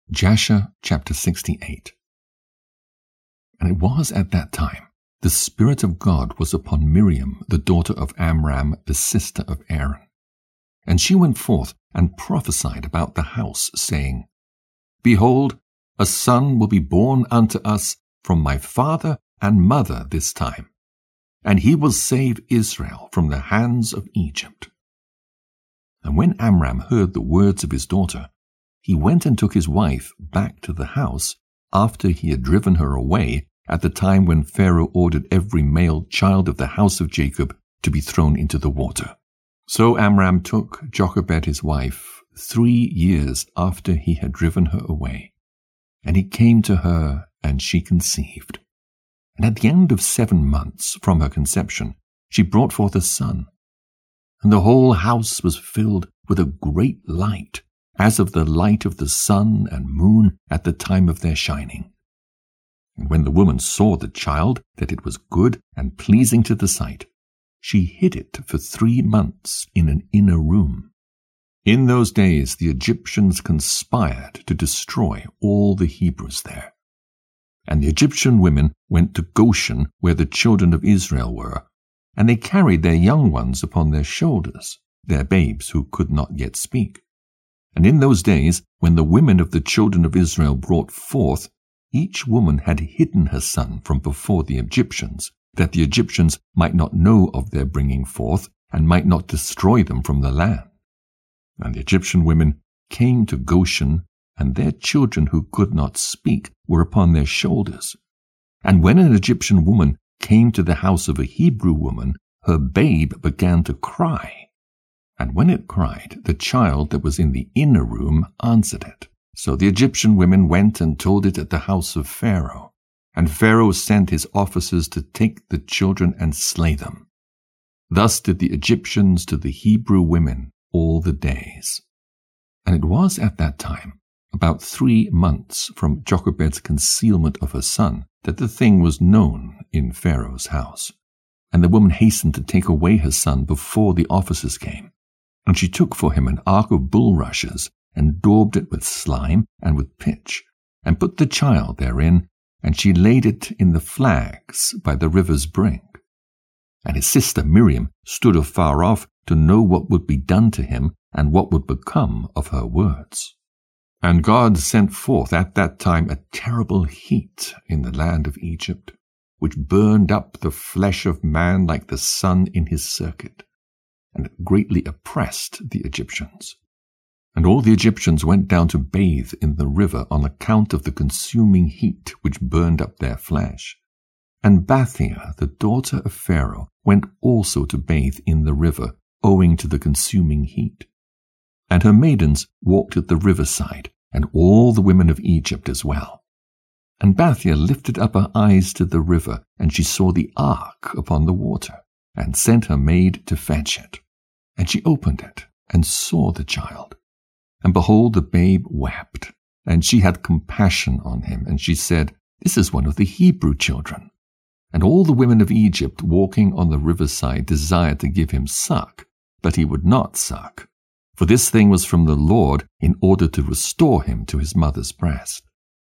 Jasher chapter 68. And it was at that time the Spirit of God was upon Miriam, the daughter of Amram, the sister of Aaron. And she went forth and prophesied about the house, saying, Behold, a son will be born unto us from my father and mother this time, and he will save Israel from the hands of Egypt. And when Amram heard the words of his daughter, he went and took his wife back to the house after he had driven her away at the time when Pharaoh ordered every male child of the house of Jacob to be thrown into the water. So Amram took Jochebed his wife 3 years after he had driven her away. And he came to her, and she conceived. And at the end of 7 months from her conception, she brought forth a son. And the whole house was filled with a great light, as of the light of the sun and moon at the time of their shining. And when the woman saw the child, that it was good and pleasing to the sight, she hid it for 3 months in an inner room. In those days the Egyptians conspired to destroy all the Hebrews there. And the Egyptian women went to Goshen, where the children of Israel were, and they carried their young ones upon their shoulders, their babes who could not yet speak. And in those days, when the women of the children of Israel brought forth, each woman had hidden her son from before the Egyptians, that the Egyptians might not know of their bringing forth, and might not destroy them from the land. And the Egyptian women came to Goshen, and their children who could not speak were upon their shoulders. And when an Egyptian woman came to the house of a Hebrew woman, her babe began to cry. And when it cried, the child that was in the inner room answered it. So the Egyptian women went and told it at the house of Pharaoh. And Pharaoh sent his officers to take the children and slay them. Thus did the Egyptians to the Hebrew women all the days. And it was at that time, about 3 months from Jochebed's concealment of her son, that the thing was known in Pharaoh's house. And the woman hastened to take away her son before the officers came. And she took for him an ark of bulrushes, and daubed it with slime and with pitch, and put the child therein, and she laid it in the flags by the river's brink. And his sister Miriam stood afar off to know what would be done to him, and what would become of her words. And God sent forth at that time a terrible heat in the land of Egypt, which burned up the flesh of man like the sun in his circuit, and it greatly oppressed the Egyptians. And all the Egyptians went down to bathe in the river on account of the consuming heat which burned up their flesh. And Bathia, the daughter of Pharaoh, went also to bathe in the river, owing to the consuming heat. And her maidens walked at the riverside, and all the women of Egypt as well. And Bathia lifted up her eyes to the river, and she saw the ark upon the water, and sent her maid to fetch it. And she opened it, and saw the child. And behold, the babe wept, and she had compassion on him, and she said, This is one of the Hebrew children. And all the women of Egypt walking on the riverside desired to give him suck, but he would not suck. For this thing was from the Lord, in order to restore him to his mother's breast.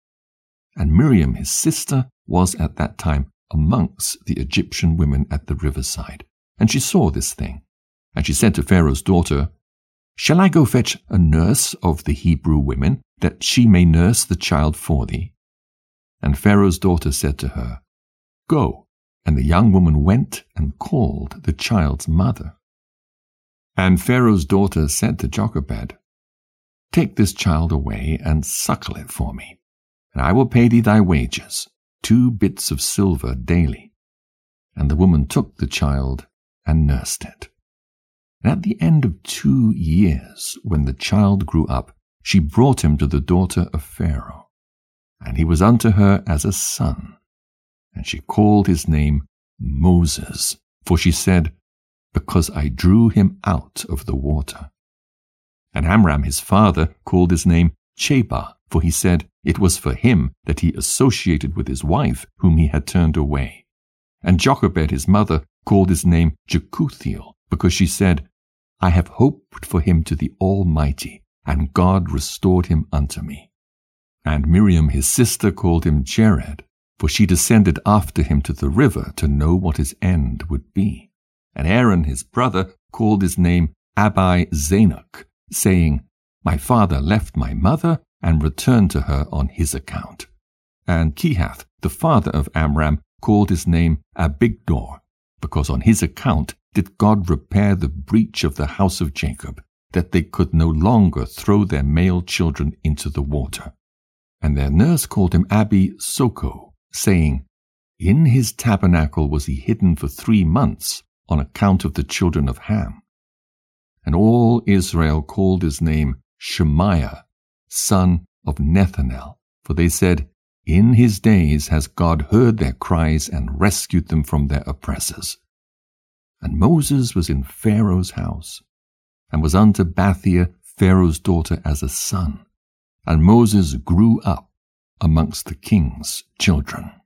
And Miriam his sister was at that time amongst the Egyptian women at the riverside, and she saw this thing. And she said to Pharaoh's daughter, Shall I go fetch a nurse of the Hebrew women, that she may nurse the child for thee? And Pharaoh's daughter said to her, Go. And the young woman went and called the child's mother. And Pharaoh's daughter said to Jochebed, Take this child away and suckle it for me, and I will pay thee thy wages, 2 bits of silver daily. And the woman took the child and nursed it. And at the end of 2 years, when the child grew up, she brought him to the daughter of Pharaoh. And he was unto her as a son. And she called his name Moses, for she said, Because I drew him out of the water. And Amram his father called his name Chebar, for he said, It was for him that he associated with his wife, whom he had turned away. And Jochebed his mother called his name Jekuthiel, because she said, I have hoped for him to the Almighty, and God restored him unto me. And Miriam his sister called him Jered, for she descended after him to the river to know what his end would be. And Aaron his brother called his name Abi-Zanoch, saying, My father left my mother and returned to her on his account. And Kehath, the father of Amram, called his name Abigdor, because on his account did God repair the breach of the house of Jacob, that they could no longer throw their male children into the water. And their nurse called him Abi-Soko, saying, In his tabernacle was he hidden for 3 months on account of the children of Ham. And all Israel called his name Shemaiah, son of Nethanel, for they said, In his days has God heard their cries and rescued them from their oppressors. And Moses was in Pharaoh's house, and was unto Bathia, Pharaoh's daughter, as a son. And Moses grew up amongst the king's children.